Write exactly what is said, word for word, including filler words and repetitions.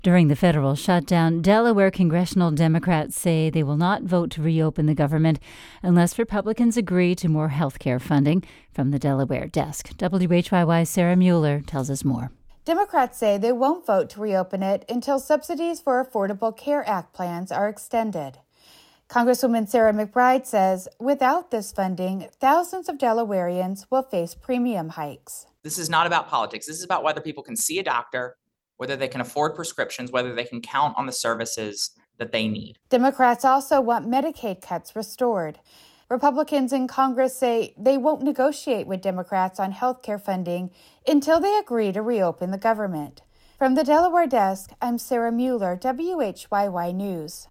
During the federal shutdown, Delaware congressional Democrats say they will not vote to reopen the government unless Republicans agree to more health care funding. From the Delaware desk, W H Y Y's Sarah Mueller tells us more. Democrats say they won't vote to reopen it until subsidies for Affordable Care Act plans are extended. Congresswoman Sarah McBride says without this funding, thousands of Delawareans will face premium hikes. This is not about politics. This is about whether people can see a doctor, whether they can afford prescriptions, whether they can count on the services that they need. Democrats also want Medicaid cuts restored. Republicans in Congress say they won't negotiate with Democrats on health care funding until they agree to reopen the government. From the Delaware desk, I'm Sarah Mueller, W H Y Y News.